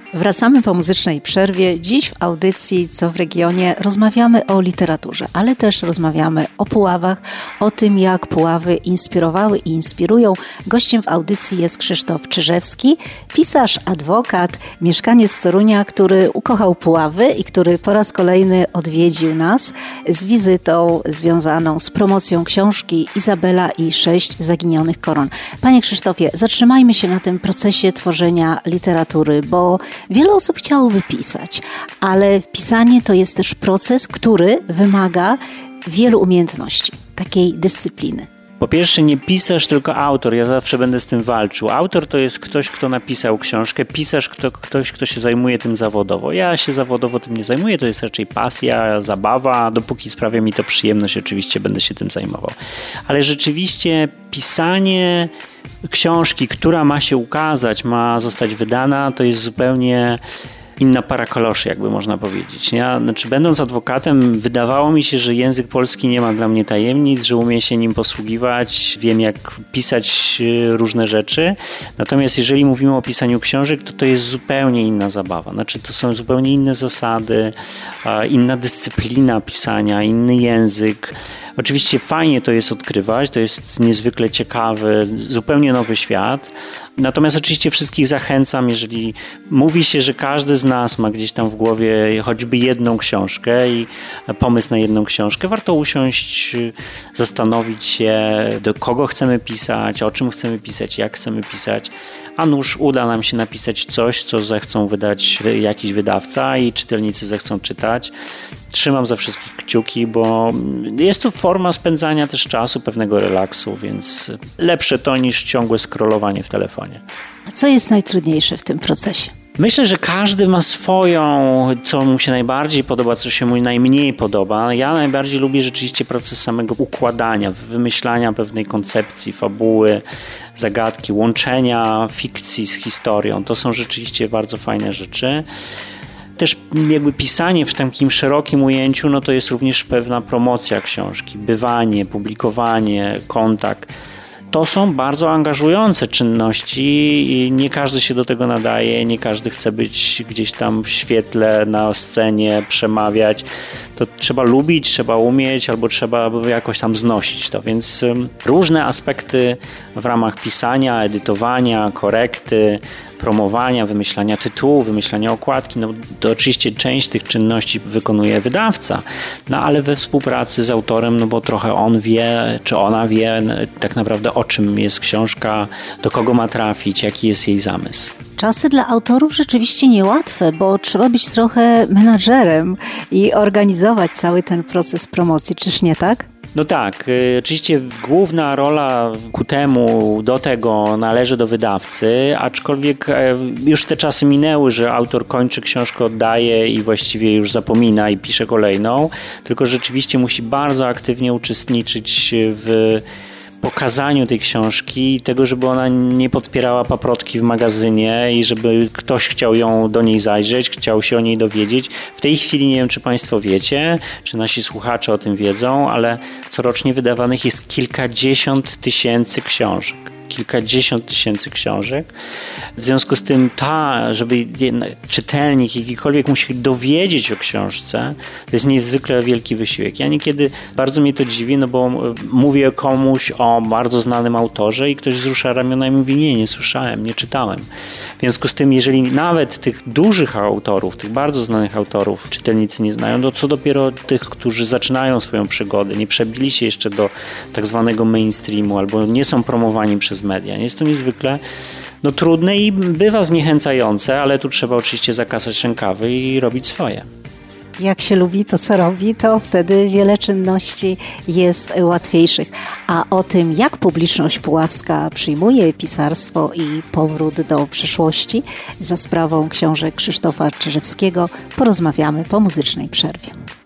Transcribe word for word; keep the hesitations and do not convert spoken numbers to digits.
Wracamy po muzycznej przerwie. Dziś w audycji Co w regionie rozmawiamy o literaturze, ale też rozmawiamy o Puławach, o tym jak Puławy inspirowały i inspirują. Gościem w audycji jest Krzysztof Czyżewski, pisarz, adwokat, mieszkaniec z Torunia, który ukochał Puławy i który po raz kolejny odwiedził nas z wizytą związaną z promocją książki Izabela i sześć zaginionych koron. Panie Krzysztofie, zatrzymajmy się na tym procesie tworzenia literatury, bo wiele osób chciałoby pisać, ale pisanie to jest też proces, który wymaga wielu umiejętności, takiej dyscypliny. Po pierwsze nie pisarz, tylko autor. Ja zawsze będę z tym walczył. Autor to jest ktoś, kto napisał książkę. Pisarz to ktoś, kto się zajmuje tym zawodowo. Ja się zawodowo tym nie zajmuję. To jest raczej pasja, zabawa. Dopóki sprawia mi to przyjemność, oczywiście będę się tym zajmował. Ale rzeczywiście pisanie książki, która ma się ukazać, ma zostać wydana, to jest zupełnie inna para kaloszy, jakby można powiedzieć. Ja, znaczy, będąc adwokatem, wydawało mi się, że język polski nie ma dla mnie tajemnic, że umiem się nim posługiwać, wiem jak pisać różne rzeczy. Natomiast jeżeli mówimy o pisaniu książek, to to jest zupełnie inna zabawa. Znaczy, to są zupełnie inne zasady, inna dyscyplina pisania, inny język. Oczywiście fajnie to jest odkrywać, to jest niezwykle ciekawy, zupełnie nowy świat. Natomiast oczywiście wszystkich zachęcam, jeżeli mówi się, że każdy z nas ma gdzieś tam w głowie choćby jedną książkę i pomysł na jedną książkę, warto usiąść, zastanowić się, do kogo chcemy pisać, o czym chcemy pisać, jak chcemy pisać, a nuż uda nam się napisać coś, co zechcą wydać jakiś wydawca i czytelnicy zechcą czytać. Trzymam za wszystkich kciuki, bo jest to forma spędzania też czasu, pewnego relaksu, więc lepsze to niż ciągłe scrollowanie w telefonie. A co jest najtrudniejsze w tym procesie? Myślę, że każdy ma swoją, co mu się najbardziej podoba, co się mu najmniej podoba. Ja najbardziej lubię rzeczywiście proces samego układania, wymyślania pewnej koncepcji, fabuły, zagadki, łączenia fikcji z historią. To są rzeczywiście bardzo fajne rzeczy. Też jakby pisanie w takim szerokim ujęciu, no to jest również pewna promocja książki, bywanie, publikowanie, kontakt. To są bardzo angażujące czynności i nie każdy się do tego nadaje, nie każdy chce być gdzieś tam w świetle, na scenie, przemawiać. To trzeba lubić, trzeba umieć albo trzeba jakoś tam znosić to, więc różne aspekty w ramach pisania, edytowania, korekty, promowania, wymyślania tytułu, wymyślania okładki, no to oczywiście część tych czynności wykonuje wydawca, no ale we współpracy z autorem, no bo trochę on wie, czy ona wie tak naprawdę o czym jest książka, do kogo ma trafić, jaki jest jej zamysł. Czasy dla autorów rzeczywiście niełatwe, bo trzeba być trochę menadżerem i organizować cały ten proces promocji, czyż nie tak? No tak, y, oczywiście główna rola ku temu, do tego należy do wydawcy, aczkolwiek y, już te czasy minęły, że autor kończy książkę, oddaje i właściwie już zapomina i pisze kolejną, tylko rzeczywiście musi bardzo aktywnie uczestniczyć w pokazaniu tej książki i tego, żeby ona nie podpierała paprotki w magazynie i żeby ktoś chciał ją do niej zajrzeć, chciał się o niej dowiedzieć. W tej chwili nie wiem, czy Państwo wiecie, czy nasi słuchacze o tym wiedzą, ale corocznie wydawanych jest kilkadziesiąt tysięcy książek. Kilkadziesiąt tysięcy książek. W związku z tym ta, żeby czytelnik jakikolwiek musi się dowiedzieć o książce, to jest niezwykle wielki wysiłek. Ja niekiedy bardzo mnie to dziwi, no bo mówię komuś o bardzo znanym autorze i ktoś wzrusza ramiona i mówi, nie, nie słyszałem, nie czytałem. W związku z tym, jeżeli nawet tych dużych autorów, tych bardzo znanych autorów czytelnicy nie znają, to co dopiero tych, którzy zaczynają swoją przygodę, nie przebili się jeszcze do tak zwanego mainstreamu albo nie są promowani przez media. Jest to niezwykle no, trudne i bywa zniechęcające, ale tu trzeba oczywiście zakasać rękawy i robić swoje. Jak się lubi to, co robi, to wtedy wiele czynności jest łatwiejszych. A o tym, jak publiczność puławska przyjmuje pisarstwo i powrót do przeszłości, za sprawą książek Krzysztofa Czyżewskiego porozmawiamy po muzycznej przerwie.